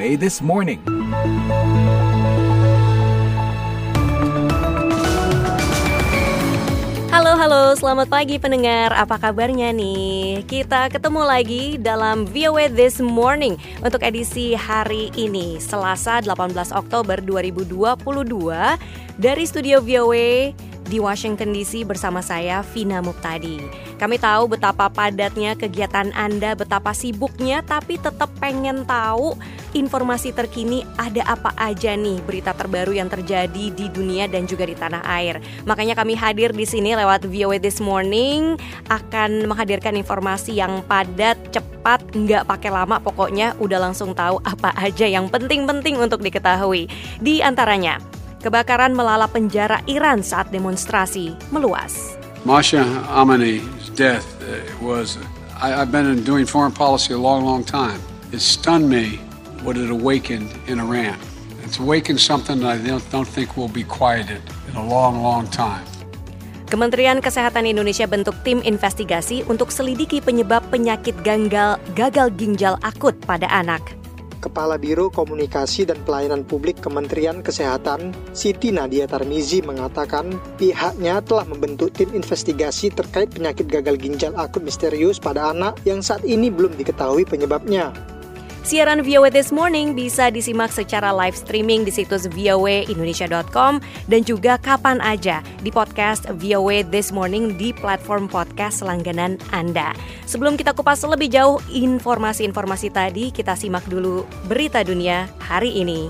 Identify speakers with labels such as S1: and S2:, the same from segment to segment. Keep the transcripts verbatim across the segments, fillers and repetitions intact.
S1: A This Morning.
S2: Halo, halo, selamat pagi pendengar, apa kabarnya nih? Kita ketemu lagi dalam V O A This Morning untuk edisi hari ini, Selasa delapan belas Oktober dua ribu dua puluh dua, dari studio V O A di Washington D C bersama saya, Vina Muptadi. Kami tahu betapa padatnya kegiatan Anda, betapa sibuknya, tapi tetap pengen tahu informasi terkini ada apa aja nih berita terbaru yang terjadi di dunia dan juga di tanah air. Makanya kami hadir di sini lewat V O A This Morning akan menghadirkan informasi yang padat, cepat, nggak pakai lama, pokoknya udah langsung tahu apa aja yang penting-penting untuk diketahui. Di antaranya, kebakaran melalap penjara Iran saat demonstrasi meluas.
S3: Masha Amini's death was, I, I've been doing foreign policy a long, long time. It stunned me what it awakened in Iran. It's awakened something that I don't, don't think will be quieted in a long, long time.
S2: Kementerian Kesehatan Indonesia bentuk tim investigasi untuk selidiki penyebab penyakit gagal, gagal ginjal akut pada anak.
S4: Kepala Biro Komunikasi dan Pelayanan Publik Kementerian Kesehatan, Siti Nadia Tarmizi, mengatakan pihaknya telah membentuk tim investigasi terkait penyakit gagal ginjal akut misterius pada anak yang saat ini belum diketahui penyebabnya.
S2: Siaran V O A This Morning bisa disimak secara live streaming di situs v o a indonesia dot com dan juga kapan aja di podcast V O A This Morning di platform podcast langganan Anda. Sebelum kita kupas lebih jauh informasi-informasi tadi, kita simak dulu berita dunia hari ini.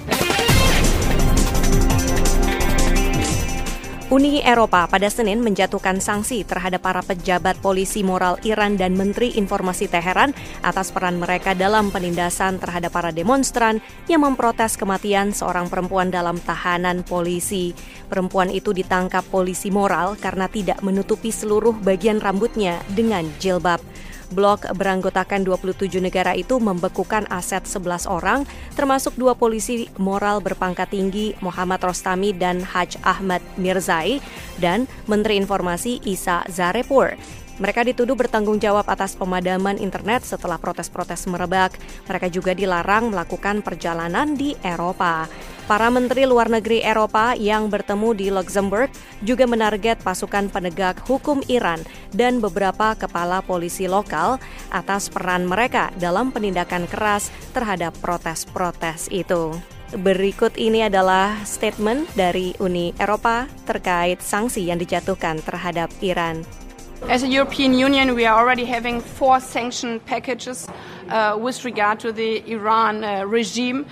S2: Uni Eropa pada Senin menjatuhkan sanksi terhadap para pejabat polisi moral Iran dan Menteri Informasi Teheran atas peran mereka dalam penindasan terhadap para demonstran yang memprotes kematian seorang perempuan dalam tahanan polisi. Perempuan itu ditangkap polisi moral karena tidak menutupi seluruh bagian rambutnya dengan jilbab. Blok beranggotakan dua puluh tujuh negara itu membekukan aset sebelas orang, termasuk dua polisi moral berpangkat tinggi Muhammad Rostami dan Haj Ahmad Mirzai, dan Menteri Informasi Isa Zarepur. Mereka dituduh bertanggung jawab atas pemadaman internet setelah protes-protes merebak. Mereka juga dilarang melakukan perjalanan di Eropa. Para menteri luar negeri Eropa yang bertemu di Luxembourg juga menarget pasukan penegak hukum Iran dan beberapa kepala polisi lokal atas peran mereka dalam penindakan keras terhadap protes-protes itu. Berikut ini adalah statement dari Uni Eropa terkait sanksi yang dijatuhkan terhadap Iran.
S5: As a European Union, we are already having four sanction packages uh, with regard to the Iran uh, regime.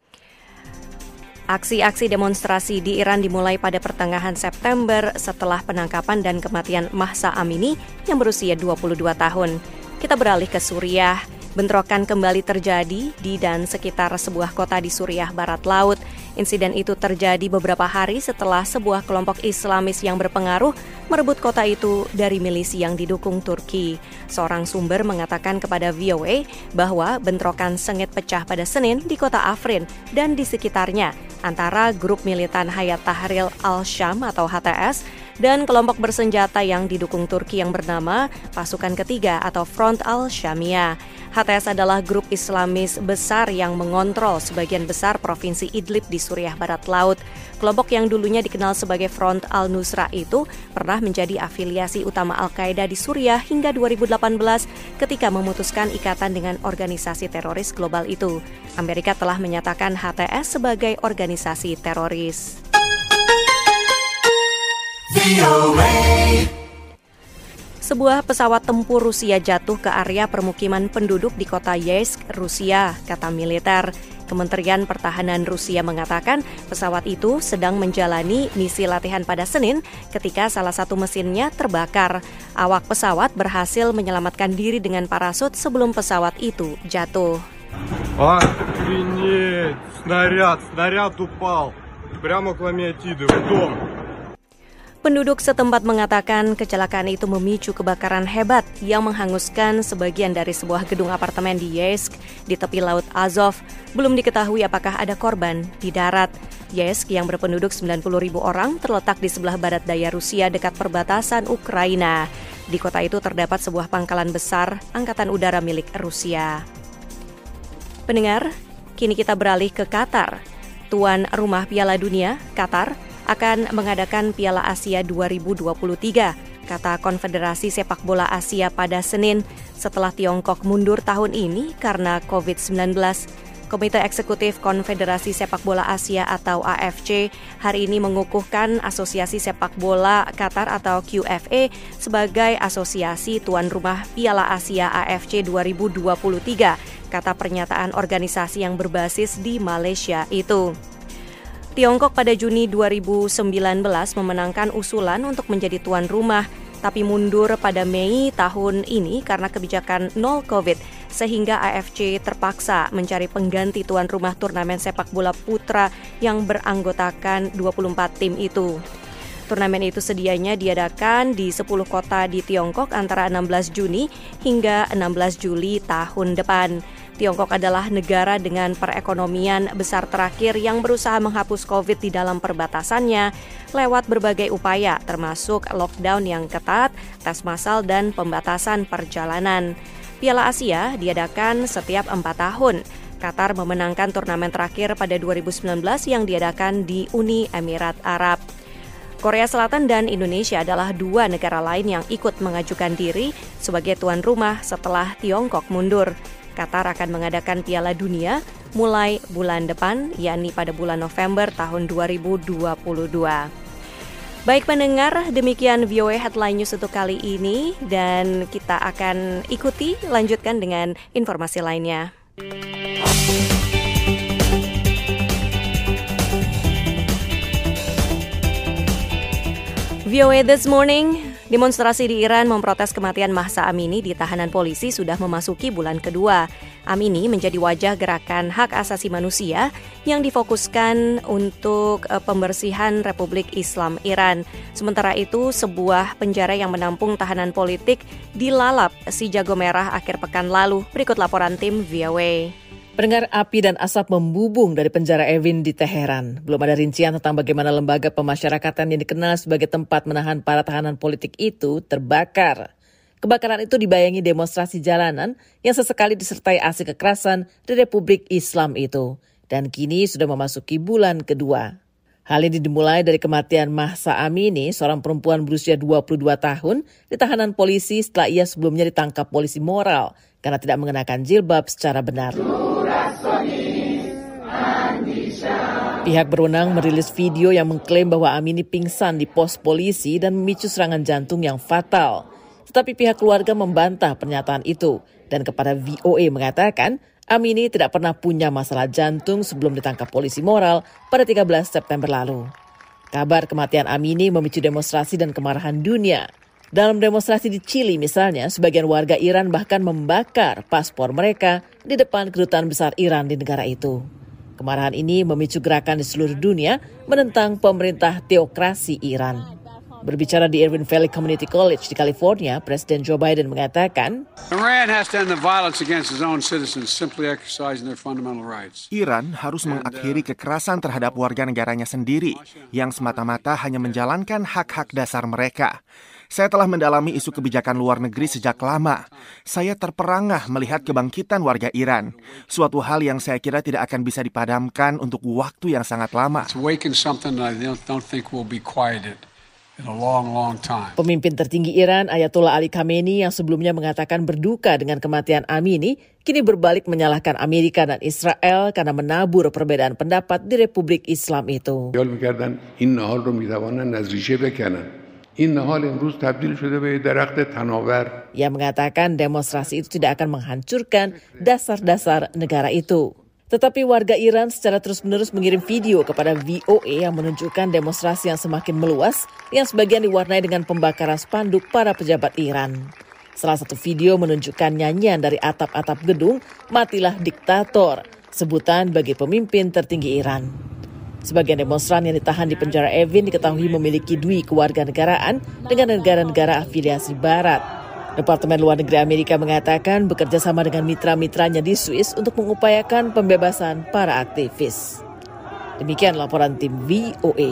S2: Aksi-aksi demonstrasi di Iran dimulai pada pertengahan September setelah penangkapan dan kematian Mahsa Amini yang berusia dua puluh dua tahun. Kita beralih ke Suriah. Bentrokan kembali terjadi di dan sekitar sebuah kota di Suriah Barat Laut. Insiden itu terjadi beberapa hari setelah sebuah kelompok Islamis yang berpengaruh merebut kota itu dari milisi yang didukung Turki. Seorang sumber mengatakan kepada V O A bahwa bentrokan sengit pecah pada Senin di kota Afrin dan di sekitarnya antara grup militan Hayat Tahrir al-Syam atau H T S dan kelompok bersenjata yang didukung Turki yang bernama Pasukan Ketiga atau Front al-Syamiyah. H T S adalah grup Islamis besar yang mengontrol sebagian besar provinsi Idlib di Suriah Barat Laut. Kelompok yang dulunya dikenal sebagai Front al-Nusra itu pernah menjadi afiliasi utama Al-Qaeda di Suriah hingga dua ribu delapan belas ketika memutuskan ikatan dengan organisasi teroris global itu. Amerika telah menyatakan H T S sebagai organisasi teroris. Sebuah pesawat tempur Rusia jatuh ke area permukiman penduduk di kota Yeysk, Rusia, kata militer. Kementerian Pertahanan Rusia mengatakan pesawat itu sedang menjalani misi latihan pada Senin ketika salah satu mesinnya terbakar. Awak pesawat berhasil menyelamatkan diri dengan parasut sebelum pesawat itu jatuh.
S6: Охренеть! Снаряд! Снаряд упал! Прямо к Ламиатиду, в дом!
S2: Penduduk setempat mengatakan kecelakaan itu memicu kebakaran hebat yang menghanguskan sebagian dari sebuah gedung apartemen di Yeysk di tepi Laut Azov. Belum diketahui apakah ada korban di darat. Yeysk yang berpenduduk sembilan puluh ribu orang terletak di sebelah barat daya Rusia dekat perbatasan Ukraina. Di kota itu terdapat sebuah pangkalan besar Angkatan Udara milik Rusia. Pendengar, Kini kita beralih ke Qatar. Tuan rumah Piala Dunia, Qatar, akan mengadakan Piala Asia dua ribu dua puluh tiga, kata Konfederasi Sepak Bola Asia pada Senin setelah Tiongkok mundur tahun ini karena covid sembilan belas. Komite Eksekutif Konfederasi Sepak Bola Asia atau A F C hari ini mengukuhkan Asosiasi Sepak Bola Qatar atau Q F A sebagai asosiasi tuan rumah Piala Asia A F C dua ribu dua puluh tiga, kata pernyataan organisasi yang berbasis di Malaysia itu. Tiongkok pada Juni dua ribu sembilan belas memenangkan usulan untuk menjadi tuan rumah, tapi mundur pada Mei tahun ini karena kebijakan nol covid, sehingga A F C terpaksa mencari pengganti tuan rumah turnamen sepak bola putra yang beranggotakan dua puluh empat tim itu. Turnamen itu sedianya diadakan di sepuluh kota di Tiongkok antara enam belas Juni hingga enam belas Juli tahun depan. Tiongkok adalah negara dengan perekonomian besar terakhir yang berusaha menghapus COVID di dalam perbatasannya lewat berbagai upaya, termasuk lockdown yang ketat, tes massal, dan pembatasan perjalanan. Piala Asia diadakan setiap empat tahun. Qatar memenangkan turnamen terakhir pada dua ribu sembilan belas yang diadakan di Uni Emirat Arab. Korea Selatan dan Indonesia adalah dua negara lain yang ikut mengajukan diri sebagai tuan rumah setelah Tiongkok mundur. Qatar akan mengadakan Piala Dunia mulai bulan depan, yakni pada bulan November tahun dua ribu dua puluh dua. Baik pendengar, demikian V O A Headline News untuk kali ini, dan kita akan ikuti lanjutkan dengan informasi lainnya. V O A This Morning. Demonstrasi di Iran memprotes kematian Mahsa Amini di tahanan polisi sudah memasuki bulan kedua. Amini menjadi wajah gerakan hak asasi manusia yang difokuskan untuk uh, pembersihan Republik Islam Iran. Sementara itu, sebuah penjara yang menampung tahanan politik dilalap si jago merah akhir pekan lalu. Berikut laporan tim V O A.
S1: Pendengar, api dan asap membubung dari penjara Evin di Teheran. Belum ada rincian tentang bagaimana lembaga pemasyarakatan yang dikenal sebagai tempat menahan para tahanan politik itu terbakar. Kebakaran itu dibayangi demonstrasi jalanan yang sesekali disertai aksi kekerasan di Republik Islam itu. Dan kini sudah memasuki bulan kedua. Hal ini dimulai dari kematian Mahsa Amini, seorang perempuan berusia dua puluh dua tahun, di tahanan polisi setelah ia sebelumnya ditangkap polisi moral karena tidak mengenakan jilbab secara benar. Pihak berwenang merilis video yang mengklaim bahwa Amini pingsan di pos polisi dan memicu serangan jantung yang fatal. Tetapi pihak keluarga membantah pernyataan itu dan kepada V O A mengatakan Amini tidak pernah punya masalah jantung sebelum ditangkap polisi moral pada tiga belas September lalu. Kabar kematian Amini memicu demonstrasi dan kemarahan dunia. Dalam demonstrasi di Chili misalnya, sebagian warga Iran bahkan membakar paspor mereka di depan kedutaan besar Iran di negara itu. Kemarahan ini memicu gerakan di seluruh dunia menentang pemerintah teokrasi Iran. Berbicara di Irvine Valley Community College di California, Presiden Joe Biden mengatakan,
S3: Iran has to end the violence against its own citizens simply exercising their fundamental rights.
S7: Iran harus mengakhiri kekerasan terhadap warga negaranya sendiri yang semata-mata hanya menjalankan hak-hak dasar mereka. Saya telah mendalami isu kebijakan luar negeri sejak lama. Saya terperangah melihat kebangkitan warga Iran. Suatu hal yang saya kira tidak akan bisa dipadamkan untuk waktu yang sangat lama.
S3: It's awakened something that I don't think will be quieted in a long, long time.
S1: Pemimpin tertinggi Iran, Ayatollah Ali Khamenei, yang sebelumnya mengatakan berduka dengan kematian Amini, kini berbalik menyalahkan Amerika dan Israel karena menabur perbedaan pendapat di Republik Islam itu. Ia mengatakan demonstrasi itu tidak akan menghancurkan dasar-dasar negara itu. Tetapi warga Iran secara terus-menerus mengirim video kepada V O A yang menunjukkan demonstrasi yang semakin meluas, yang sebagian diwarnai dengan pembakaran spanduk para pejabat Iran. Salah satu video menunjukkan nyanyian dari atap-atap gedung, "Matilah Diktator," sebutan bagi pemimpin tertinggi Iran. Sebagian demonstran yang ditahan di penjara Evin diketahui memiliki dui kewarganegaraan dengan negara-negara afiliasi Barat. Departemen Luar Negeri Amerika mengatakan bekerja sama dengan mitra-mitranya di Swiss untuk mengupayakan pembebasan para aktivis. Demikian laporan tim V O A.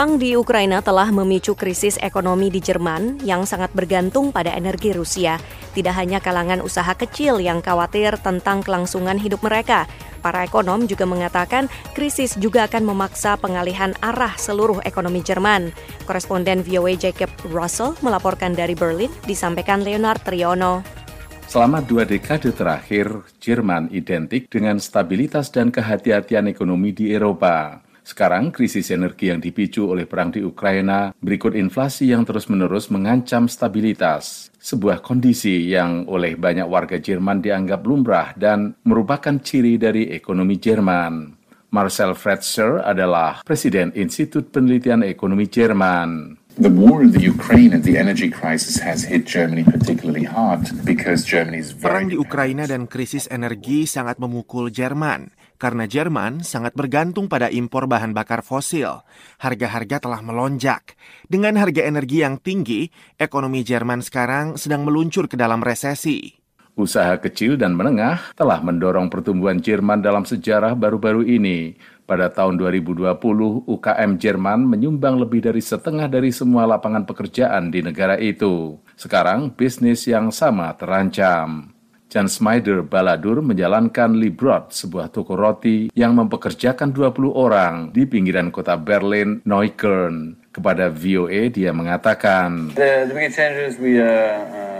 S2: Perang di Ukraina telah memicu krisis ekonomi di Jerman yang sangat bergantung pada energi Rusia. Tidak hanya kalangan usaha kecil yang khawatir tentang kelangsungan hidup mereka. Para ekonom juga mengatakan krisis juga akan memaksa pengalihan arah seluruh ekonomi Jerman. Koresponden V O A Jacob Russell melaporkan dari Berlin, disampaikan Leonard Triono.
S8: Selama dua dekade terakhir, Jerman identik dengan stabilitas dan kehati-hatian ekonomi di Eropa. Sekarang, krisis energi yang dipicu oleh perang di Ukraina, berikut inflasi yang terus-menerus mengancam stabilitas. Sebuah kondisi yang oleh banyak warga Jerman dianggap lumrah dan merupakan ciri dari ekonomi Jerman. Marcel Fretzer adalah Presiden Institut Penelitian Ekonomi Jerman.
S9: The war in the Ukraine and the energy crisis has hit Germany particularly hard because Germany is very...
S7: Perang di Ukraina dan krisis energi sangat memukul Jerman karena Jerman sangat bergantung pada impor bahan bakar fosil. Harga-harga telah melonjak. Dengan harga energi yang tinggi, ekonomi Jerman sekarang sedang meluncur ke dalam resesi.
S8: Usaha kecil dan menengah telah mendorong pertumbuhan Jerman dalam sejarah baru-baru ini. Pada tahun dua ribu dua puluh, U K M Jerman menyumbang lebih dari setengah dari semua lapangan pekerjaan di negara itu. Sekarang, bisnis yang sama terancam. Jan Smyder Baladur menjalankan Liebrot, sebuah toko roti yang mempekerjakan dua puluh orang di pinggiran kota Berlin, Neukölln. Kepada V O A, dia mengatakan,
S10: The, the biggest challenges we uh, uh...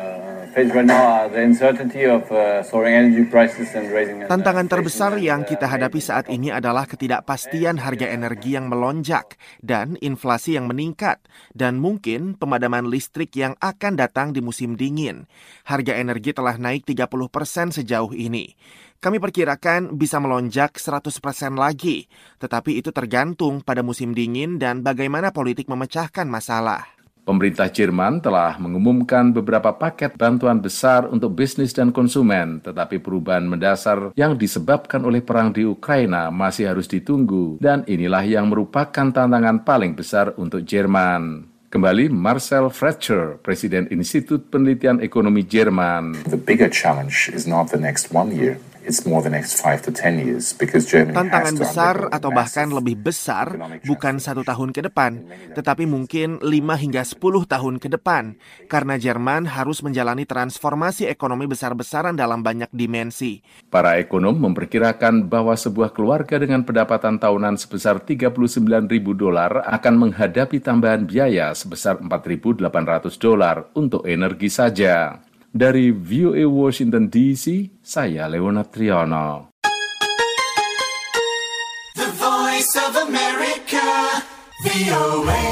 S7: Tantangan terbesar yang kita hadapi saat ini adalah ketidakpastian harga energi yang melonjak dan inflasi yang meningkat dan mungkin pemadaman listrik yang akan datang di musim dingin. Harga energi telah naik tiga puluh persen sejauh ini. Kami perkirakan bisa melonjak seratus persen lagi, tetapi itu tergantung pada musim dingin dan bagaimana politik memecahkan masalah.
S8: Pemerintah Jerman telah mengumumkan beberapa paket bantuan besar untuk bisnis dan konsumen, tetapi perubahan mendasar yang disebabkan oleh perang di Ukraina masih harus ditunggu, dan inilah yang merupakan tantangan paling besar untuk Jerman. Kembali Marcel Fretzer, Presiden Institut Penelitian Ekonomi Jerman.
S9: The bigger challenge is not the next one year. It's more the next five to ten years because Germany
S7: Tantangan
S9: has to
S7: besar atau bahkan
S9: massive
S7: lebih besar bukan satu tahun ke depan, tetapi mungkin lima hingga sepuluh tahun ke depan, karena Jerman harus menjalani transformasi ekonomi besar-besaran dalam banyak dimensi.
S8: Para ekonom memperkirakan bahwa sebuah keluarga dengan pendapatan tahunan sebesar tiga puluh sembilan ribu dolar akan menghadapi tambahan biaya sebesar empat ribu delapan ratus dolar untuk energi saja. Dari V O A Washington D C, saya Leonard Triono.
S11: The Voice of America, V O A.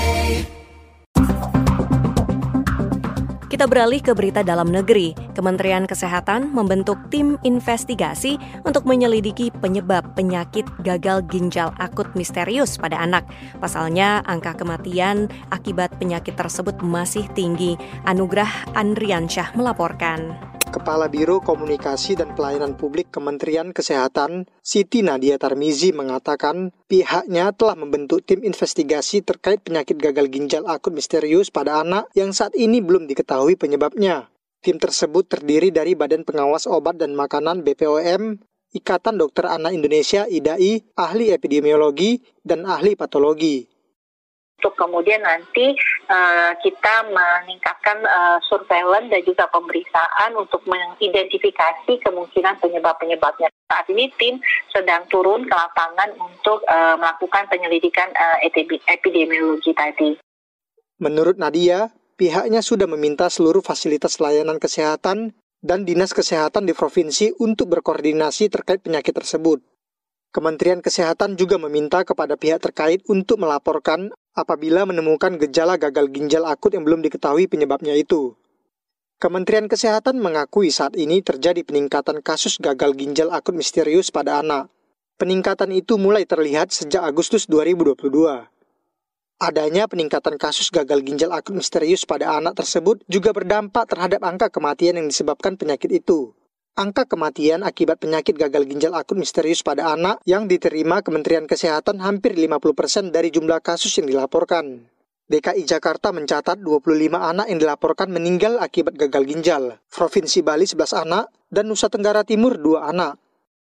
S2: Kita beralih ke berita dalam negeri. Kementerian Kesehatan membentuk tim investigasi untuk menyelidiki penyebab penyakit gagal ginjal akut misterius pada anak. Pasalnya, angka kematian akibat penyakit tersebut masih tinggi. Anugrah Andriansyah melaporkan.
S4: Kepala Biro Komunikasi dan Pelayanan Publik Kementerian Kesehatan, Siti Nadia Tarmizi mengatakan pihaknya telah membentuk tim investigasi terkait penyakit gagal ginjal akut misterius pada anak yang saat ini belum diketahui penyebabnya. Tim tersebut terdiri dari Badan Pengawas Obat dan Makanan B P O M, Ikatan Dokter Anak Indonesia I D A I, ahli epidemiologi, dan ahli patologi.
S12: Untuk kemudian nanti uh, kita meningkatkan uh, surveillance dan juga pemeriksaan untuk mengidentifikasi kemungkinan penyebab-penyebabnya. Saat ini tim sedang turun ke lapangan untuk uh, melakukan penyelidikan uh, epidemiologi tadi.
S4: Menurut Nadia, pihaknya sudah meminta seluruh fasilitas layanan kesehatan dan dinas kesehatan di provinsi untuk berkoordinasi terkait penyakit tersebut. Kementerian Kesehatan juga meminta kepada pihak terkait untuk melaporkan apabila menemukan gejala gagal ginjal akut yang belum diketahui penyebabnya itu. Kementerian Kesehatan mengakui saat ini terjadi peningkatan kasus gagal ginjal akut misterius pada anak. Peningkatan itu mulai terlihat sejak Agustus dua ribu dua puluh dua. Adanya peningkatan kasus gagal ginjal akut misterius pada anak tersebut juga berdampak terhadap angka kematian yang disebabkan penyakit itu. Angka kematian akibat penyakit gagal ginjal akut misterius pada anak yang diterima Kementerian Kesehatan hampir lima puluh persen dari jumlah kasus yang dilaporkan. D K I Jakarta mencatat dua puluh lima anak yang dilaporkan meninggal akibat gagal ginjal, Provinsi Bali sebelas anak, dan Nusa Tenggara Timur dua anak.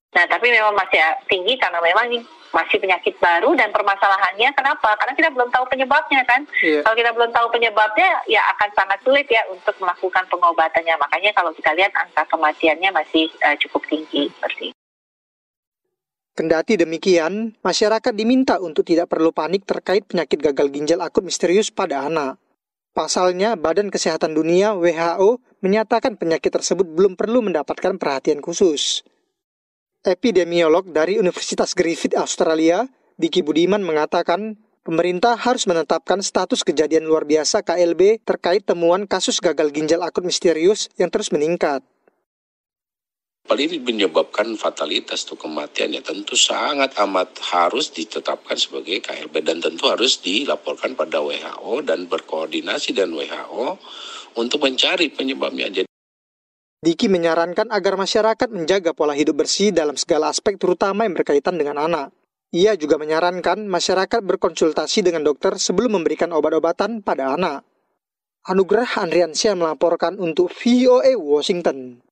S12: Nah, tapi memang masih tinggi karena memang ini masih penyakit baru dan permasalahannya kenapa? Karena kita belum tahu penyebabnya kan. Iya. Kalau kita belum tahu penyebabnya, ya akan sangat sulit ya untuk melakukan pengobatannya. Makanya kalau kita lihat angka kematiannya masih uh, cukup tinggi seperti itu.
S4: Kendati demikian, masyarakat diminta untuk tidak perlu panik terkait penyakit gagal ginjal akut misterius pada anak. Pasalnya, Badan Kesehatan Dunia W H O menyatakan penyakit tersebut belum perlu mendapatkan perhatian khusus. Epidemiolog dari Universitas Griffith Australia, Diki Budiman mengatakan, pemerintah harus menetapkan status kejadian luar biasa K L B terkait temuan kasus gagal ginjal akut misterius yang terus meningkat.
S13: Ini menyebabkan fatalitas atau kematian ya tentu sangat amat harus ditetapkan sebagai K L B dan tentu harus dilaporkan pada W H O dan berkoordinasi dengan W H O untuk mencari penyebabnya. Jadi
S4: Diki menyarankan agar masyarakat menjaga pola hidup bersih dalam segala aspek terutama yang berkaitan dengan anak. Ia juga menyarankan masyarakat berkonsultasi dengan dokter sebelum memberikan obat-obatan pada anak. Anugerah Andriansyah melaporkan untuk V O A Washington.